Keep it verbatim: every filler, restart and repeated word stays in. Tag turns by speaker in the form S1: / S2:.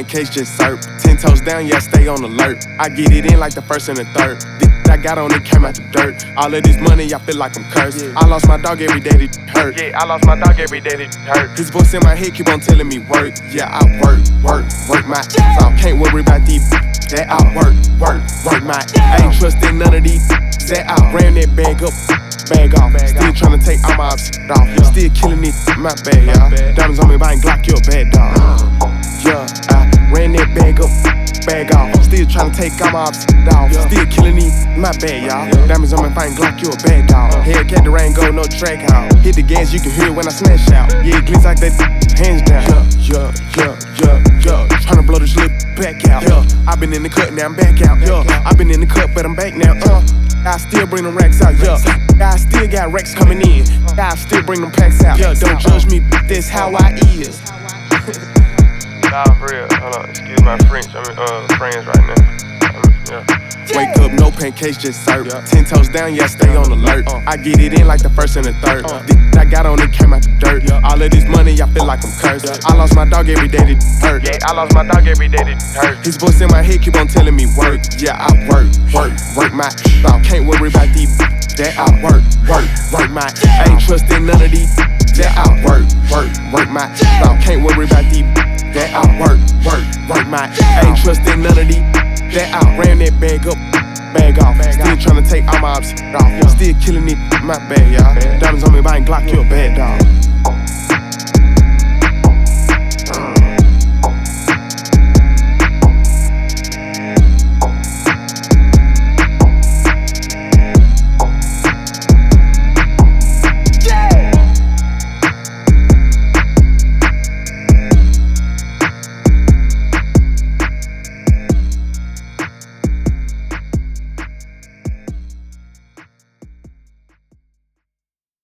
S1: pancakes, just serve. Ten toes down, yeah, stay on alert. I get it in like the first and the third. This I got on it came out the dirt. All of this money, I feel like I'm cursed. Yeah. I lost my dog every day that hurt. Yeah, I lost my dog every day that hurt. His voice in my head keep on telling me work. Yeah, I work, work, work my ass off. Can't worry about these that I work, work, work my ass. I ain't trusting none of these that I ran that bag up. Bag off, still tryna take all my shit off. Still killing it, my bad, y'all. Diamonds on me, buying Glock, you a bad dog. Yeah, I ran that bag up, bag off. Still tryna take all my shit off. Still killing it, my bad, y'all. Diamonds on me, buying Glock, you a bad dog. Hellcat the rain, go no track out. Hit the gas, you can hear it when I smash out. Yeah, it glitz like that, hands down. Yeah, yeah, yeah, yeah, yeah. Tryna blow this lip back out. Yeah, I been in the cut, now I'm back out. Yeah, I been in the cut, but I'm back now. Uh. I still bring them racks out, yeah. I still got racks coming in. I still bring them packs out. Yeah, don't judge me, but that's how I is.
S2: Nah, for real. Hold on, excuse my French. I'm in uh, friends right now. I mean, yeah.
S1: Wake up, no pancakes, just serve. Ten toes down, yeah, stay on alert. I get it in like the first and the third. This I got on it came out the dirt. All of this money, I feel like I'm cursed. I lost my dog every day that hurt.
S2: Yeah, I lost my dog every day that hurt.
S1: His voice in my head keep on telling me work. Yeah, I work, work, work my off. Can't worry about these that I work, work, work my. I ain't trusting none of these that I work, work, work my off. Can't worry about these that I work, work, work my. I ain't trusting none of these that I ran that bag up, bag off. Still tryna take all my shit off. Still killing it, my bad, y'all. Diamonds on me, buying Glock, you a bad dog.